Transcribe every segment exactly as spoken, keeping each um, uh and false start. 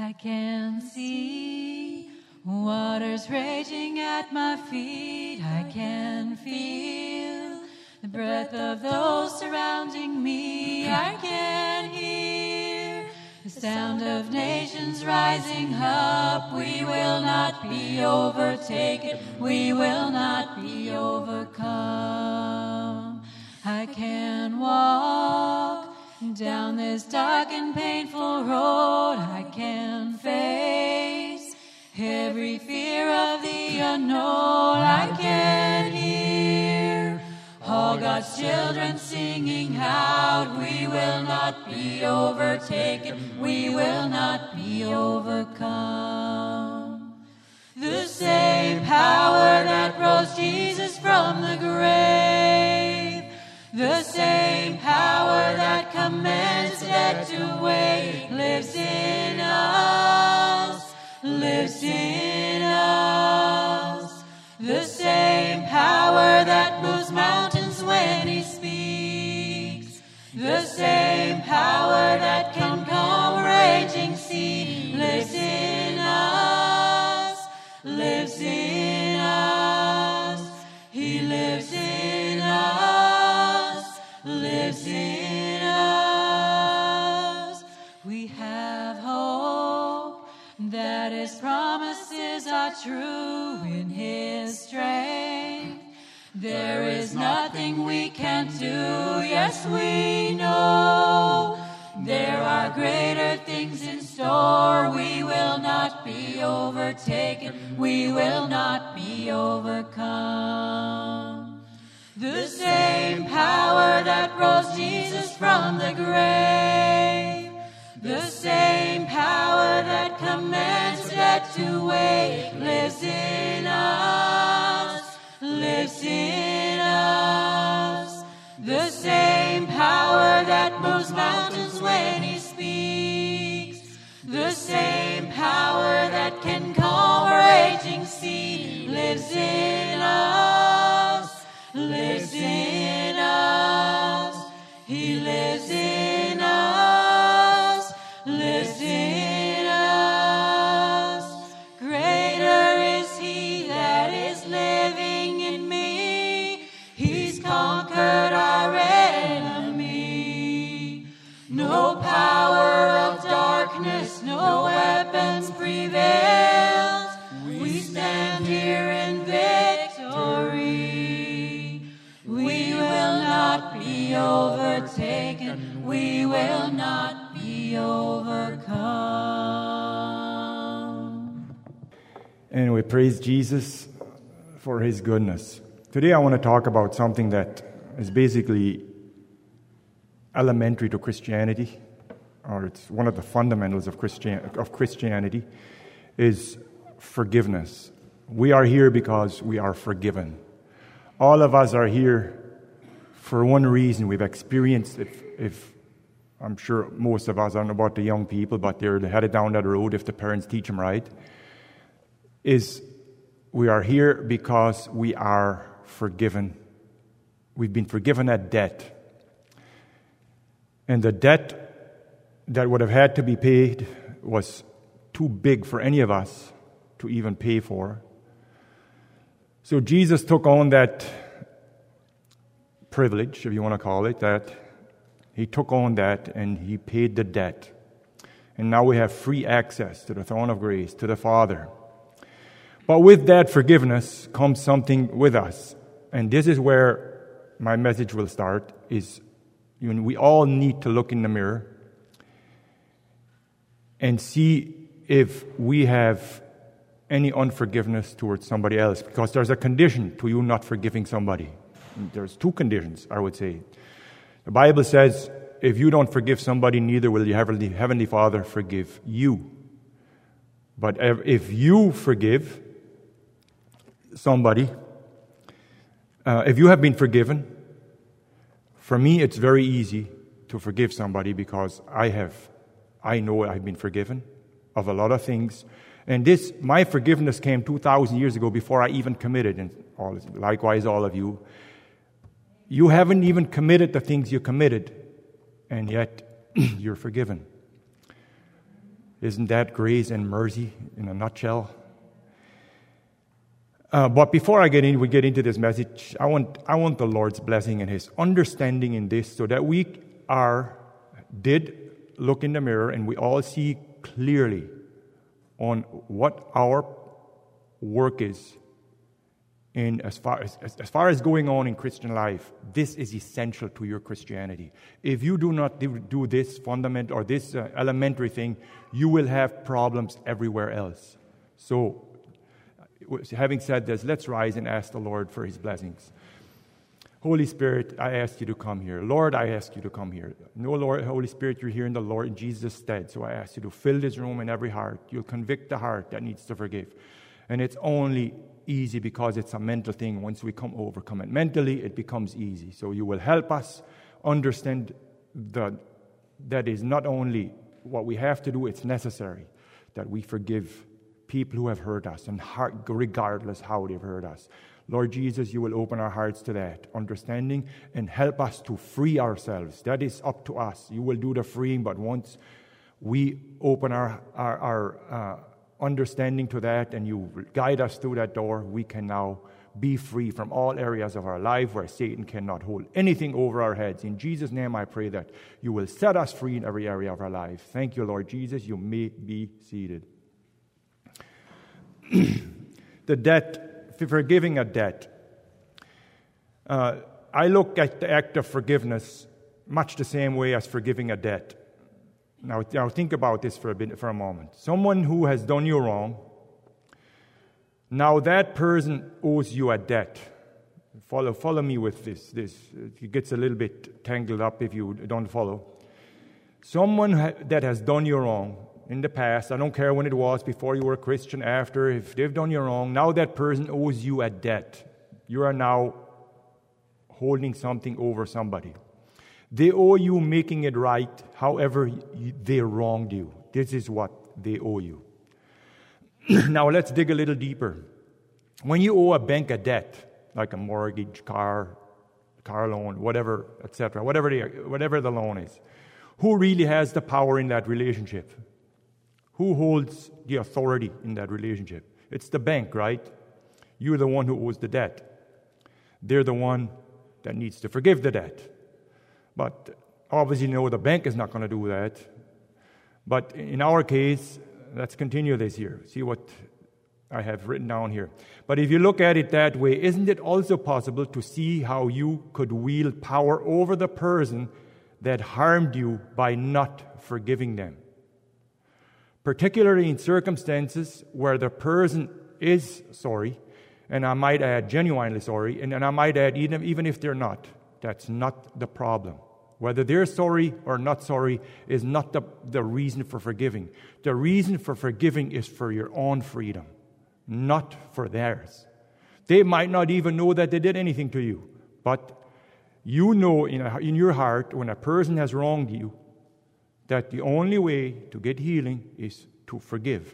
I can see waters raging at my feet. I can feel the breath of those surrounding me. I can hear the sound of nations rising up. We will not be overtaken. We will not be overcome. I can walk down this dark and painful road. I can face every fear of the unknown. I can hear all God's children singing out. We will not be overtaken. We will not be overcome. The same power that rose Jesus from the grave, the same power that commands death to wait, lives in us, lives in us. The same power that moves mountains when He speaks, the same power that can calm a raging sea, lives in us, lives in us. He lives in us, lives in us. We have hope that His promises are true. In His strength there is nothing we can't do. Yes, we know there are greater things in store. We will not be overtaken. We will not be overcome. The same power that rose Jesus from the grave, the same power that commands death to wait, lives in us, lives in us. The same power that moves mountains when He speaks, the same power that can calm a raging sea, lives in us, lives in us. He lives in us, lives in us. Greater is He that is living in me. He's conquered our enemy. No power of darkness, no weapons prevails. We stand here in victory. We will not be overtaken. We will not be overcome. And we praise Jesus for His goodness. Today I want to talk about something that is basically elementary to Christianity, or it's one of the fundamentals of Christian of Christianity, is forgiveness. We are here because we are forgiven. All of us are here for one reason. We've experienced, if, if I'm sure most of us, I don't know about the young people, but they're headed down that road if the parents teach them right, is we are here because we are forgiven. We've been forgiven that debt. And the debt that would have had to be paid was too big for any of us to even pay for. So Jesus took on that privilege, if you want to call it that. He took on that and He paid the debt. And now we have free access to the throne of grace, to the Father. But with that forgiveness comes something with us. And this is where my message will start, is you know, we all need to look in the mirror and see if we have any unforgiveness towards somebody else, because there's a condition to you not forgiving somebody. There's two conditions, I would say. The Bible says, if you don't forgive somebody, neither will your Heavenly, Heavenly Father forgive you. But if you forgive somebody, uh, if you have been forgiven, for me it's very easy to forgive somebody because I have, I know I've been forgiven of a lot of things. And this, my forgiveness came two thousand years ago before I even committed, and all, likewise all of you. You haven't even committed the things you committed, and yet you're forgiven. Isn't that grace and mercy in a nutshell? Uh, but before I get in, we get into this message, I want I want the Lord's blessing and His understanding in this, so that we are did look in the mirror and we all see clearly on what our work is. In as far as, as as far as going on in Christian life, this is essential to your Christianity. If you do not do, do this fundamental or this uh, elementary thing, you will have problems everywhere else. So, having said this, let's rise and ask the Lord for His blessings. Holy Spirit, I ask you to come here. Lord, I ask you to come here. No, Lord, Holy Spirit, you're here in the Lord in Jesus' stead. So I ask you to fill this room in every heart. You'll convict the heart that needs to forgive. And it's only easy because it's a mental thing. Once we come overcome it mentally, it becomes easy. So you will help us understand that that is not only what we have to do, it's necessary that we forgive people who have hurt us, and heart, regardless how they've hurt us. Lord Jesus, you will open our hearts to that understanding and help us to free ourselves. That is up to us. You will do the freeing, but once we open our our, our uh, understanding to that and you guide us through that door, we can now be free from all areas of our life where Satan cannot hold anything over our heads. In Jesus' name I pray that you will set us free in every area of our life. Thank you, Lord Jesus. You may be seated. The debt, forgiving a debt. Uh, I look at the act of forgiveness much the same way as forgiving a debt. Now, now think about this for a bit, for a moment. Someone who has done you wrong, now that person owes you a debt. Follow, follow me with this. This it gets a little bit tangled up if you don't follow. Someone ha- that has done you wrong in the past, I don't care when it was, before you were a Christian, after, if they've done you wrong, now that person owes you a debt. You are now holding something over somebody. They owe you making it right, however they wronged you. This is what they owe you. Now let's dig a little deeper. When you owe a bank a debt, like a mortgage, car, car loan, whatever, et cetera, whatever the, whatever the loan is, who really has the power in that relationship? Who holds the authority in that relationship? It's the bank, right? You're the one who owes the debt. They're the one that needs to forgive the debt. But obviously, no, the bank is not going to do that. But in our case, let's continue this here. See what I have written down here. But if you look at it that way, isn't it also possible to see how you could wield power over the person that harmed you by not forgiving them? Particularly in circumstances where the person is sorry, and I might add genuinely sorry, and, and I might add even, even if they're not, that's not the problem. Whether they're sorry or not sorry is not the, the reason for forgiving. The reason for forgiving is for your own freedom, not for theirs. They might not even know that they did anything to you, but you know in, a, in your heart when a person has wronged you that the only way to get healing is to forgive.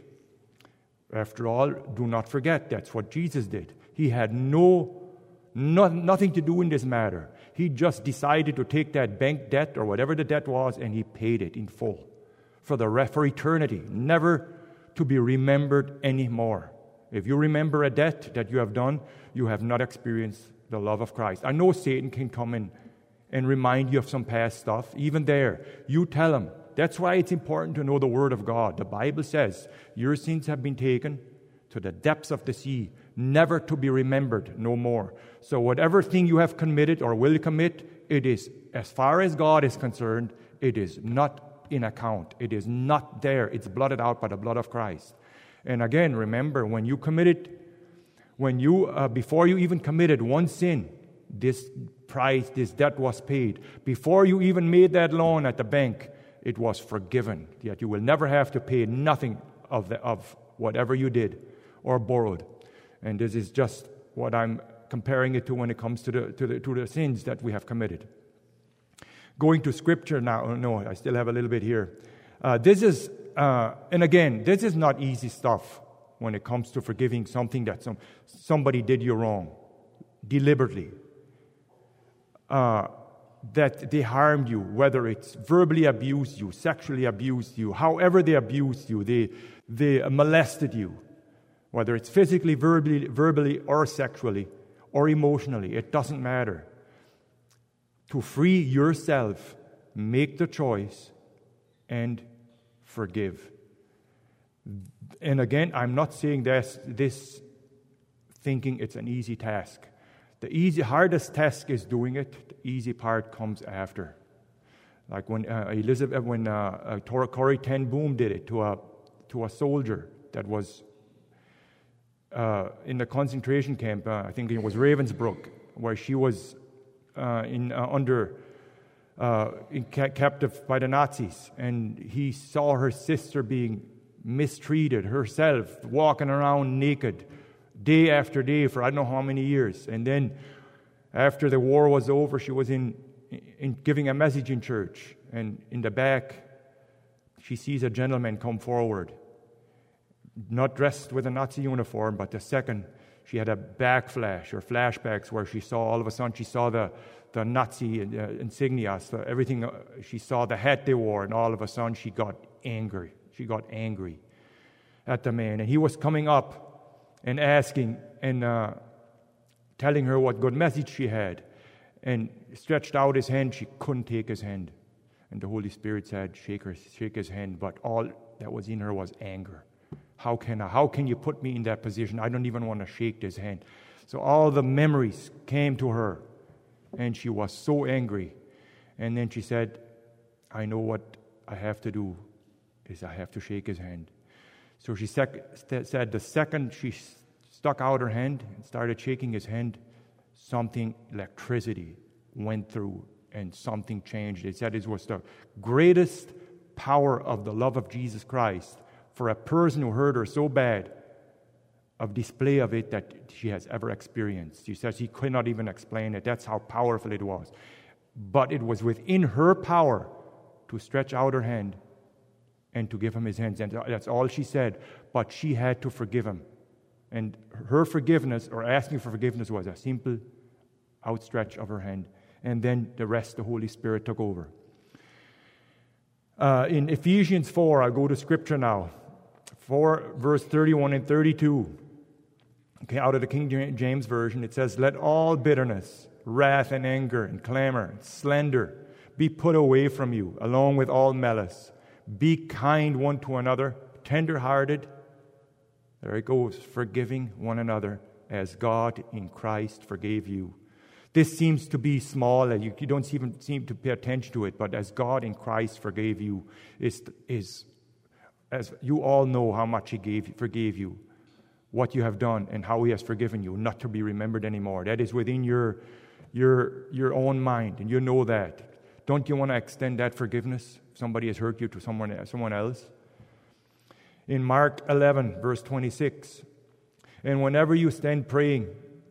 After all, do not forget, that's what Jesus did. He had no, no nothing to do in this matter. He just decided to take that bank debt or whatever the debt was, and he paid it in full for the rest, for eternity, never to be remembered anymore. If you remember a debt that you have done, you have not experienced the love of Christ. I know Satan can come in and remind you of some past stuff. Even there, you tell him. That's why it's important to know the Word of God. The Bible says, your sins have been taken to the depths of the sea, never to be remembered no more. So whatever thing you have committed or will commit, it is, as far as God is concerned, it is not in account. It is not there. It's blotted out by the blood of Christ. And again, remember, when you committed, when you, uh, before you even committed one sin, this price, this debt was paid. Before you even made that loan at the bank, it was forgiven. Yet you will never have to pay nothing of the, of whatever you did or borrowed. And this is just what I'm comparing it to when it comes to the to the to the sins that we have committed. Going to Scripture now. No, I still have a little bit here. Uh, this is, uh, and again, this is not easy stuff when it comes to forgiving something that some somebody did you wrong, deliberately. Uh, that they harmed you, whether it's verbally abused you, sexually abused you, however they abused you, they, they molested you, whether it's physically, verbally, verbally, or sexually, or emotionally, it doesn't matter. To free yourself, make the choice and forgive. And again, I'm not saying this, this thinking it's an easy task. The easy, hardest task is doing it. The easy part comes after. Like when uh, Elizabeth, when uh, uh, Corrie ten Boom did it to a to a soldier that was uh, in the concentration camp. Uh, I think it was Ravensbrück, where she was uh, in uh, under uh, in ca- captive by the Nazis, and he saw her sister being mistreated, herself walking around naked, day after day for I don't know how many years. And then after the war was over, she was in, in giving a message in church. And in the back, she sees a gentleman come forward, not dressed with a Nazi uniform, but the second, she had a backflash or flashbacks where she saw, all of a sudden, she saw the, the Nazi uh, insignia, so everything, uh, she saw the hat they wore, and all of a sudden she got angry. She got angry at the man. And he was coming up and asking and uh, telling her what good message she had, and stretched out his hand. She couldn't take his hand, and the Holy Spirit said, "Shake her, shake his hand." But all that was in her was anger. How can I? How can you put me in that position? I don't even want to shake his hand. So all the memories came to her, and she was so angry. And then she said, "I know what I have to do. Is I have to shake his hand." So she sec- st- said the second she stuck out her hand and started shaking his hand, something, electricity went through and something changed. They said it was the greatest power of the love of Jesus Christ for a person who hurt her so bad, of display of it that she has ever experienced. She says she could not even explain it. That's how powerful it was. But it was within her power to stretch out her hand and to give him his hands. And that's all she said. But she had to forgive him. And her forgiveness, or asking for forgiveness, was a simple outstretch of her hand. And then the rest, the Holy Spirit took over. Uh, in Ephesians four, I'll go to Scripture now. four, verse thirty-one and thirty-two. Okay, out of the King James Version, it says, "Let all bitterness, wrath, and anger, and clamor, and slander be put away from you, along with all malice. Be kind one to another, tender-hearted," there it goes, "forgiving one another, as God in Christ forgave you." This seems to be small, and you, you don't even seem to pay attention to it, but as God in Christ forgave you, is, is as you all know how much He gave, forgave you, what you have done, and how He has forgiven you, not to be remembered anymore. That is within your, your, your own mind, and you know that. Don't you want to extend that forgiveness? If somebody has hurt you to someone, someone else. In Mark eleven, verse twenty-six, "And whenever you stand praying,"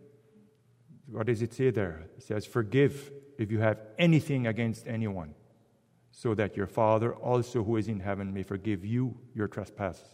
what does it say there? It says, "Forgive if you have anything against anyone, so that your Father also who is in heaven may forgive you your trespasses."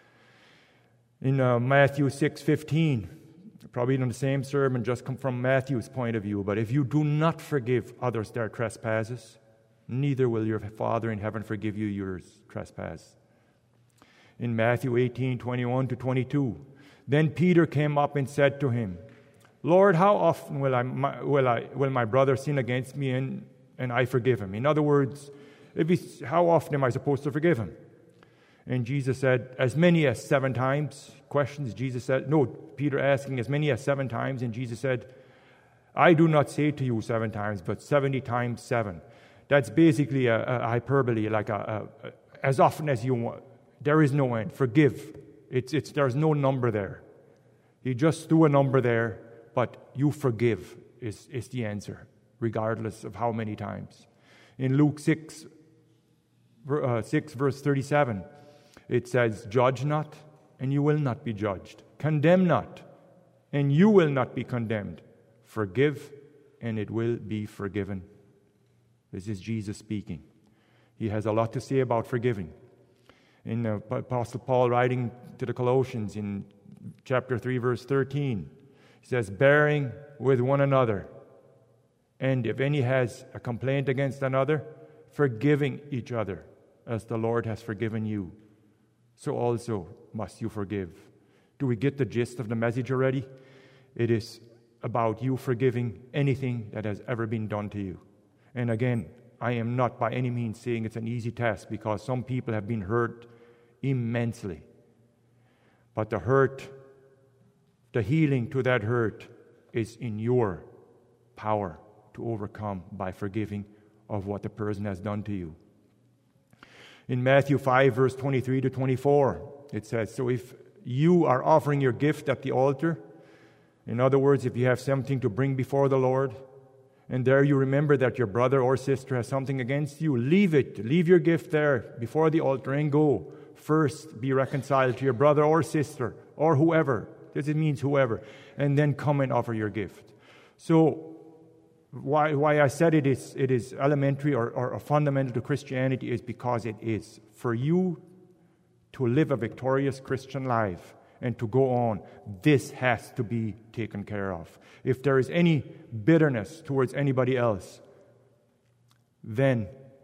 In uh, Matthew six fifteen, probably in the same sermon, just come from Matthew's point of view, "But if you do not forgive others their trespasses, neither will your Father in heaven forgive you your trespass." In Matthew eighteen twenty-one to twenty-two, "Then Peter came up and said to him, 'Lord, how often will I my, will I will my brother sin against me and, and I forgive him?'" In other words, if he's, how often am I supposed to forgive him? And Jesus said, "As many as seven times." Questions. Jesus said, no, Peter asking, "As many as seven times?" And Jesus said, "I do not say to you seven times, but seventy times seven." That's basically a, a hyperbole, like a, a, a, as often as you want. There is no end. Forgive. It's it's there's no number there. He just threw a number there, but you forgive is, is the answer, regardless of how many times. In Luke six, uh, six, verse thirty-seven, it says, "Judge not, and you will not be judged. Condemn not, and you will not be condemned. Forgive, and it will be forgiven." This is Jesus speaking. He has a lot to say about forgiving. In uh, Apostle Paul writing to the Colossians in chapter three, verse thirteen, he says, "Bearing with one another And if any has a complaint against another, forgiving each other, as the Lord has forgiven you, so also must you forgive. Do we get the gist of the message already? It is about you forgiving anything that has ever been done to you. And again, I am not by any means saying it's an easy task, because some people have been hurt immensely. But the hurt, the healing to that hurt is in your power to overcome by forgiving of what the person has done to you. In Matthew five, verse twenty-three to twenty-four, it says, so if you are offering your gift at the altar, in other words, if you have something to bring before the Lord, and there you remember that your brother or sister has something against you, leave it. Leave your gift there before the altar and go. First, be reconciled to your brother or sister or whoever. This means whoever. And then come and offer your gift. So, why, why I said it is, it is elementary or, or, or fundamental to Christianity is because it is. For you to live a victorious Christian life and to go on, this has to be taken care of. If there is any bitterness towards anybody else, then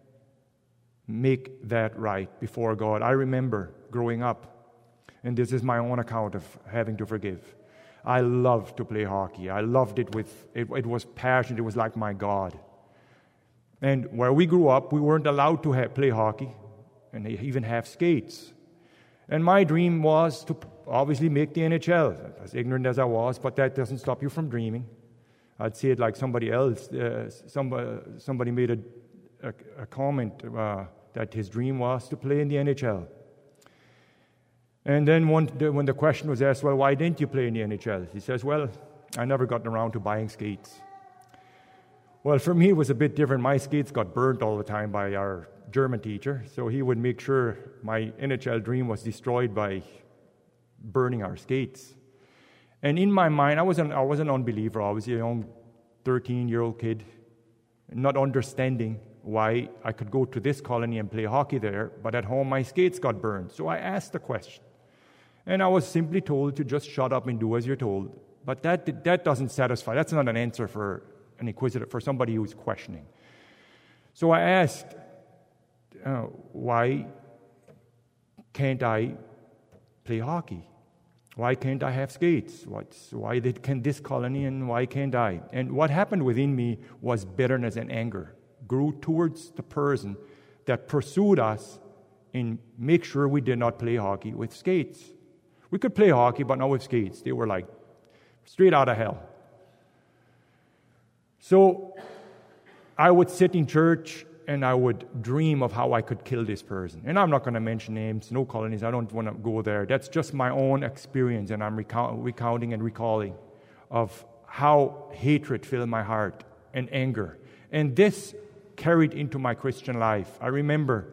make that right before God. I remember growing up, and this is my own account of having to forgive. I loved to play hockey. I loved it with, it, it was passionate. It was like my God. And where we grew up, we weren't allowed to have, play hockey, and even have skates. And my dream was to obviously make the N H L, as ignorant as I was, but that doesn't stop you from dreaming. I'd say it like somebody else. Uh, somebody, somebody made a, a, a comment uh, that his dream was to play in the N H L. And then one, when the question was asked, well, why didn't you play in the N H L? He says, well, I never gotten around to buying skates. Well, for me, it was a bit different. My skates got burnt all the time by our German teacher, so he would make sure my N H L dream was destroyed by burning our skates. And in my mind, I was an, I was an unbeliever. I was a young thirteen-year-old kid, not understanding why I could go to this colony and play hockey there, but at home my skates got burned. So I asked the question. And I was simply told to just shut up and do as you're told. But that that doesn't satisfy. That's not an answer for an inquisitor, for somebody who's questioning. So I asked, uh, why can't I play hockey? Why can't I have skates? What's, why did, can this colony and why can't I? And what happened within me was bitterness and anger, grew towards the person that pursued us and make sure we did not play hockey with skates. We could play hockey, but not with skates. They were like straight out of hell. So I would sit in church and I would dream of how I could kill this person. And I'm not going to mention names, no colonies. I don't want to go there. That's just my own experience, and I'm recount- recounting and recalling of how hatred filled my heart and anger. And this carried into my Christian life. I remember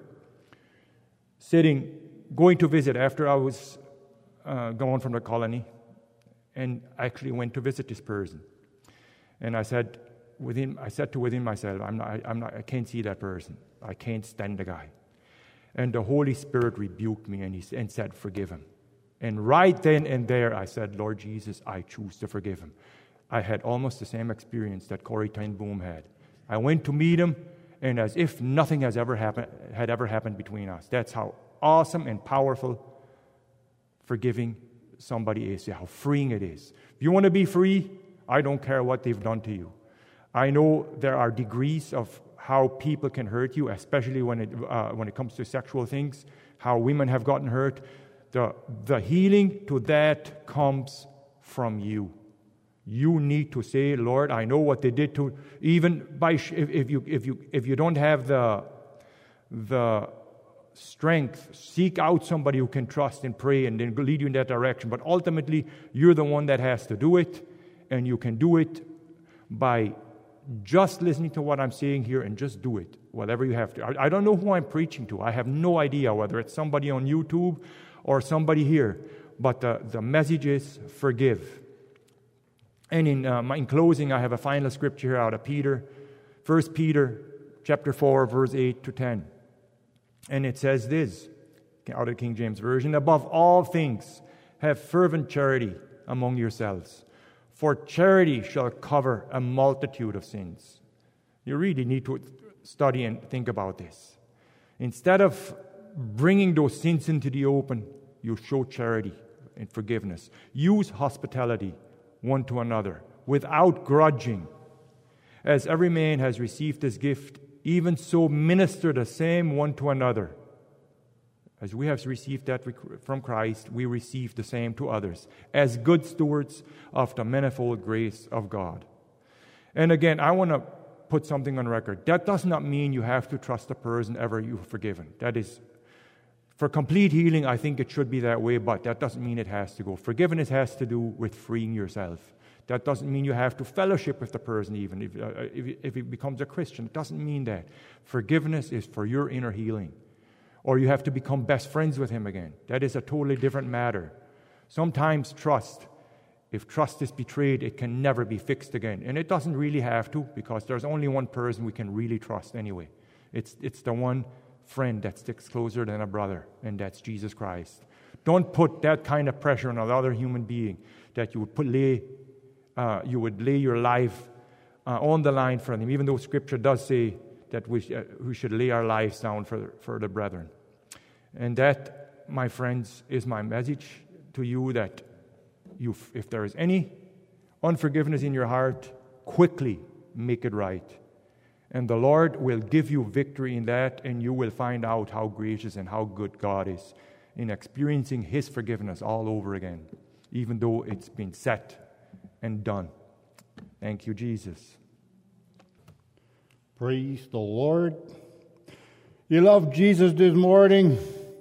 sitting, going to visit after I was uh, gone from the colony, and I actually went to visit this person. And I said, within, I said to within myself, I'm not, I, I'm not, I can't see that person. I can't stand the guy. And the Holy Spirit rebuked me and, he, and said, forgive him. And right then and there, I said, Lord Jesus, I choose to forgive him. I had almost the same experience that Corrie ten Boom had. I went to meet him, and as if nothing has ever happened, had ever happened between us. That's how awesome and powerful forgiving somebody is, how freeing it is. If you want to be free, I don't care what they've done to you. I know there are degrees of how people can hurt you, especially when it uh, when it comes to sexual things, how women have gotten hurt. The, the healing to that comes from you. You need to say, Lord, I know what they did to, even by, if, if you if you if you don't have the the strength, seek out somebody who can trust and pray and then lead you in that direction. But ultimately, you're the one that has to do it, and you can do it by just listening to what I'm saying here and just do it, whatever you have to. I, I don't know who I'm preaching to. I have no idea whether it's somebody on YouTube or somebody here, but the, the message is forgive. And in, um, in closing, I have a final scripture here out of Peter, First Peter chapter four, verse eight to ten. And it says this, out of King James Version, above all things, have fervent charity among yourselves, for charity shall cover a multitude of sins. You really need to study and think about this. Instead of bringing those sins into the open, you show charity and forgiveness. Use hospitality one to another without grudging. As every man has received his gift, even so minister the same one to another. As we have received that from Christ, we receive the same to others, as good stewards of the manifold grace of God. And again, I want to put something on record. That does not mean you have to trust the person ever you've forgiven. That is, for complete healing, I think it should be that way, but that doesn't mean it has to go. Forgiveness has to do with freeing yourself. That doesn't mean you have to fellowship with the person even if, uh, if, if he becomes a Christian. It doesn't mean that. Forgiveness is for your inner healing. Or you have to become best friends with him again. That is a totally different matter. Sometimes trust, if trust is betrayed, it can never be fixed again. And it doesn't really have to, because there's only one person we can really trust anyway. It's, it's the one friend that sticks closer than a brother, and that's Jesus Christ. Don't put that kind of pressure on another human being that you would put lay, uh, you would lay your life uh, on the line for them, even though Scripture does say that we, uh, we should lay our lives down for, for the brethren. And that, my friends, is my message to you, that you, if there is any unforgiveness in your heart, quickly make it right. And the Lord will give you victory in that, and you will find out how gracious and how good God is in experiencing His forgiveness all over again, even though it's been set and done. Thank you, Jesus. Praise the Lord. You love Jesus this morning.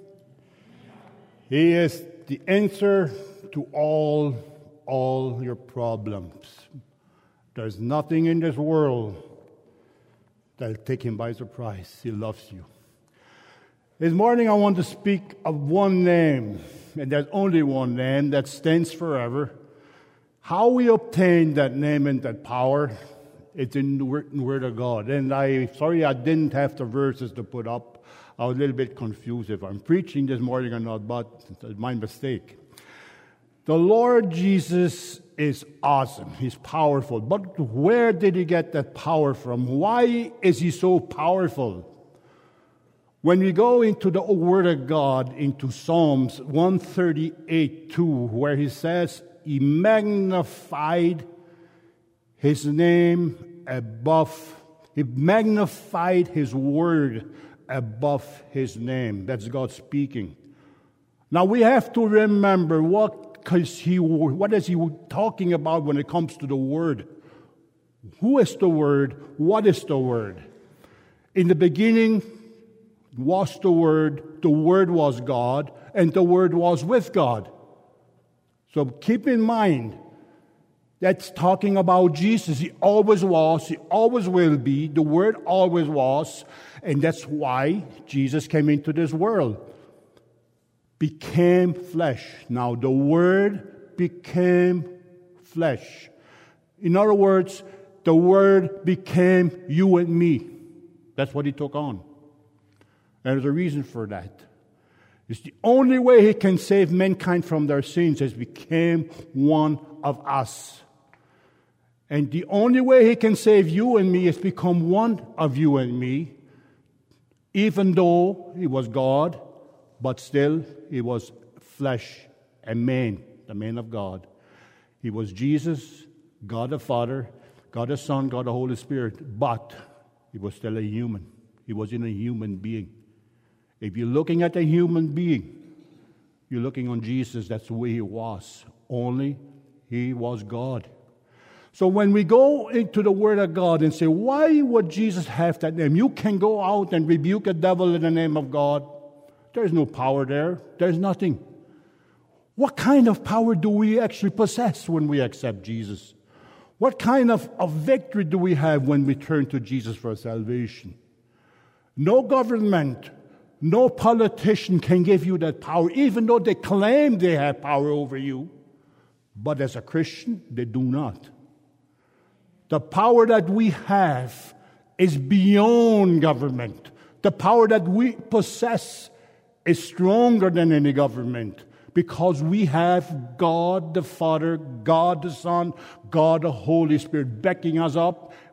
He is the answer to all, all your problems. There's nothing in this world that'll take Him by surprise. He loves you. This morning I want to speak of one name, and there's only one name that stands forever. How we obtain that name and that power, it's in the written Word of God. And I, sorry I didn't have the verses to put up. I was a little bit confused if I'm preaching this morning or not, but it's my mistake. The Lord Jesus is awesome. He's powerful. But where did He get that power from? Why is He so powerful? When we go into the Word of God, into Psalms one thirty-eight two, where He says, He magnified His name above, He magnified His word above His name. That's God speaking. Now we have to remember what, cause he, what is He talking about when it comes to the Word. Who is the Word? What is the Word? In the beginning was the Word, the Word was God, and the Word was with God. So keep in mind, that's talking about Jesus. He always was, He always will be, the Word always was, and that's why Jesus came into this world. Became flesh. Now, the Word became flesh. In other words, the Word became you and me. That's what He took on. And there's a reason for that. It's the only way He can save mankind from their sins is became one of us. And the only way He can save you and me is become one of you and me, even though He was God, but still He was flesh and man, the man of God. He was Jesus, God the Father, God the Son, God the Holy Spirit, but He was still a human. He wasn't a human being. If you're looking at a human being, you're looking on Jesus. That's the way He was. Only He was God. So when we go into the Word of God and say, why would Jesus have that name? You can go out and rebuke a devil in the name of God. There's no power there. There's nothing. What kind of power do we actually possess when we accept Jesus? What kind of, of victory do we have when we turn to Jesus for salvation? No government, no politician can give you that power, even though they claim they have power over you. But as a Christian, they do not. The power that we have is beyond government. The power that we possess is stronger than any government, because we have God the Father, God the Son, God the Holy Spirit backing us up,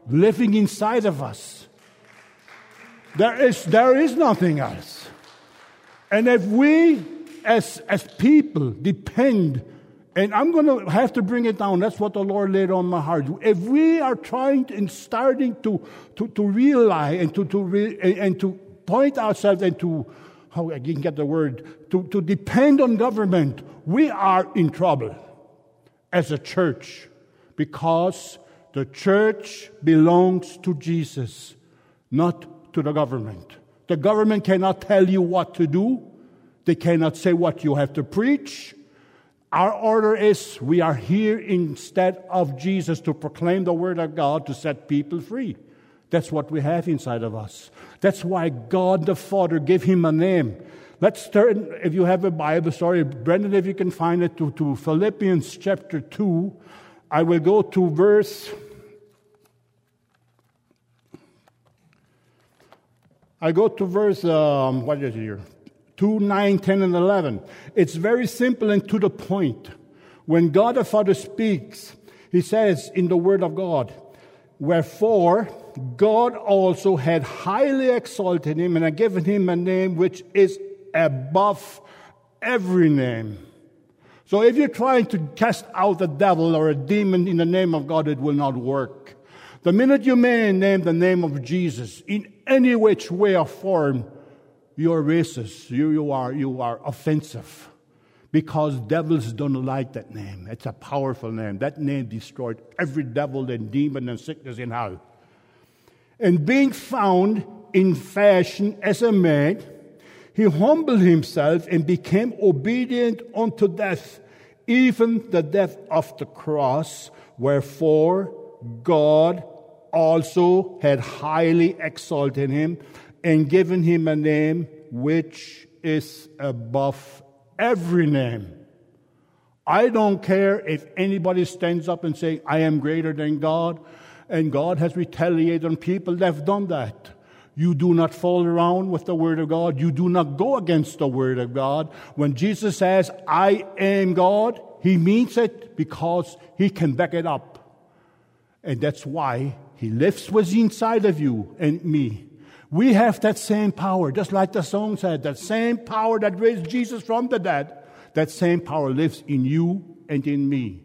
living inside of us. There is, there is nothing else. And if we, as, as people, depend, and I'm going to have to bring it down. That's what the Lord laid on my heart. If we are trying to, and starting to, to, to realize and to, to re, and to point ourselves and to, how I can get the word, to, to depend on government, we are in trouble as a church, because the church belongs to Jesus, not to the government. The government cannot tell you what to do. They cannot say what you have to preach. Our order is we are here instead of Jesus to proclaim the word of God, to set people free. That's what we have inside of us. That's why God the Father gave him a name. Let's turn, if you have a Bible, sorry, Brendan, if you can find it, to, to Philippians chapter two. I will go to verse, I go to verse, um, what is it here? two, nine, ten, and eleven. It's very simple and to the point. When God the Father speaks, he says in the Word of God, wherefore God also had highly exalted him and had given him a name which is above every name. So if you're trying to cast out a devil or a demon in the name of God, it will not work. The minute you may name the name of Jesus in any which way or form, you're racist. You, you are you are offensive, because devils don't like that name. It's a powerful name. That name destroyed every devil and demon and sickness in hell. And being found in fashion as a man, he humbled himself and became obedient unto death, even the death of the cross. Wherefore God also had highly exalted him and given him a name which is above every name. I don't care if anybody stands up and says, I am greater than God, and God has retaliated on people that have done that. You do not fool around with the Word of God. You do not go against the Word of God. When Jesus says, I am God, he means it because he can back it up. And that's why he lives within inside of you and me. We have that same power, just like the song said, that same power that raised Jesus from the dead, that same power lives in you and in me.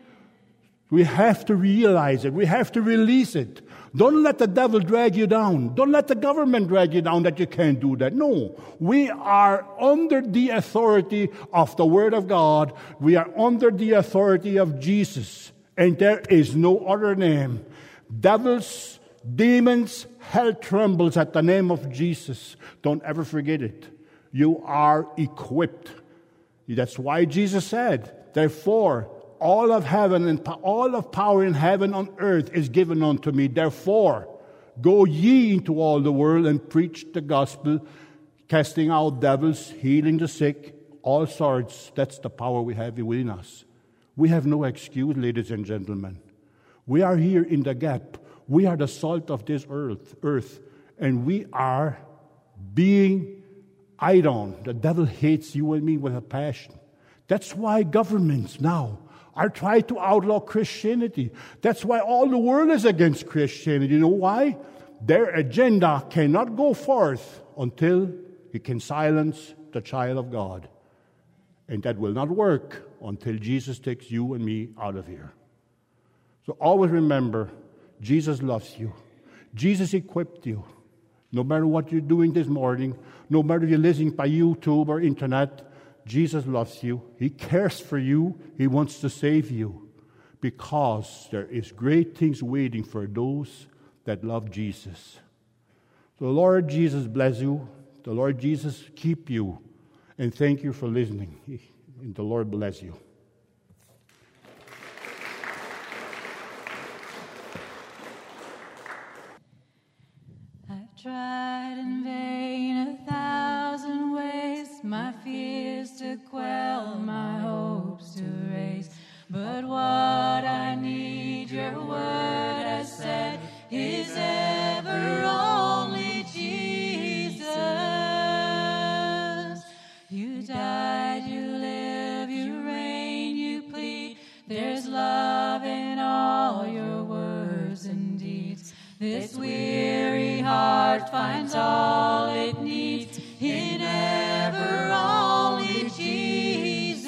We have to realize it. We have to release it. Don't let the devil drag you down. Don't let the government drag you down that you can't do that. No. We are under the authority of the Word of God. We are under the authority of Jesus. And there is no other name. Devils, demons, hell trembles at the name of Jesus. Don't ever forget it. You are equipped. That's why Jesus said, therefore, all of heaven and po- all of power in heaven and on earth is given unto me. Therefore, go ye into all the world and preach the gospel, casting out devils, healing the sick, all sorts. That's the power we have within us. We have no excuse, ladies and gentlemen. We are here in the gap. We are the salt of this earth, earth, and we are being eyed on. The devil hates you and me with a passion. That's why governments now are trying to outlaw Christianity. That's why all the world is against Christianity. You know why? Their agenda cannot go forth until it can silence the child of God. And that will not work until Jesus takes you and me out of here. So always remember, Jesus loves you. Jesus equipped you. No matter what you're doing this morning, no matter if you're listening by YouTube or internet, Jesus loves you. He cares for you. He wants to save you, because there is great things waiting for those that love Jesus. So Lord Jesus bless you. The Lord Jesus keep you. And thank you for listening. And the Lord bless you. I've tried in vain a thousand ways, my fears to quell, my hopes to raise. But what I need, your word has said, is ever only Jesus. You died, you live, you reign, you plead. There's love in all your words and deeds. This weary heart finds all it needs in ever only Jesus.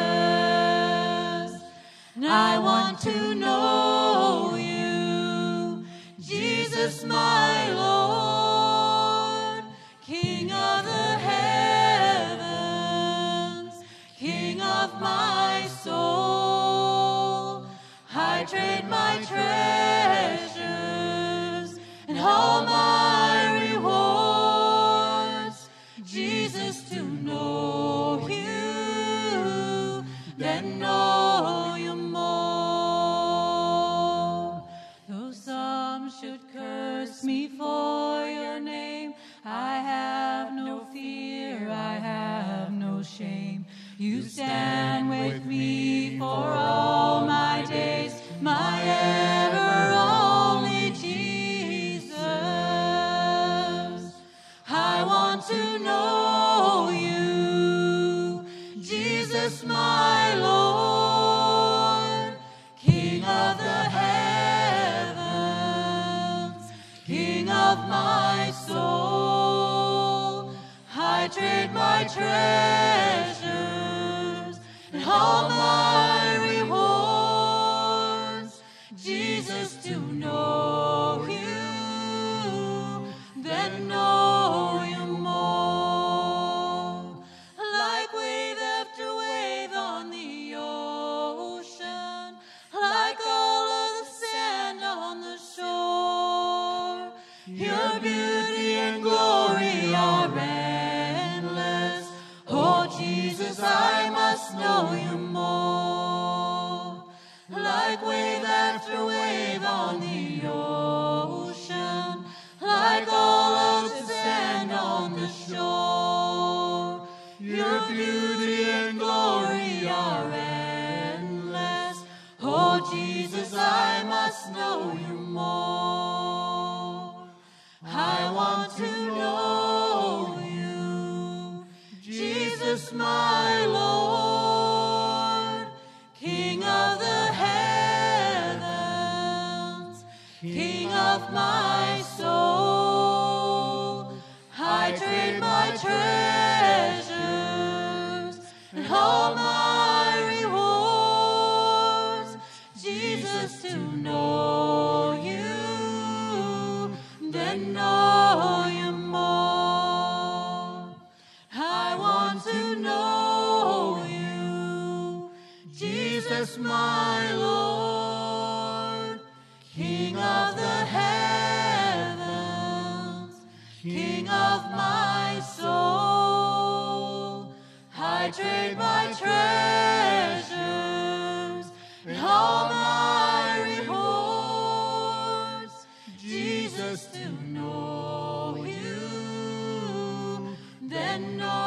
I want to know you, Jesus my Lord, King of the heavens, King of my soul. I trade my treasures and all my rewards, Jesus, to know you, then know you more. Though some should curse me for your name, I have no fear, I have no shame. You stand with me for all my days, my ever only Jesus. I want to know you, Jesus my Lord, King of the heavens, King of my soul. I trade my treasures and all my rewards, Jesus, to know you, then know you more. Like wave after wave on the ocean, like all of the sand on the shore, your beauty and glory are endless. Oh, Jesus, I must know you more. Like wave after wave on the ocean, like all of the sand on the shore, your beauty and glory are endless. Oh, Jesus, I must know you more. I want to know you, Jesus, my Lord, King of the heavens, King of my soul. I trade my treasures and all my rewards, Jesus, to know you, then know you more. I want to know you, Jesus, my Lord, King of the heavens, King of my soul. I trade my treasures and all my rewards, Jesus, to know you, then know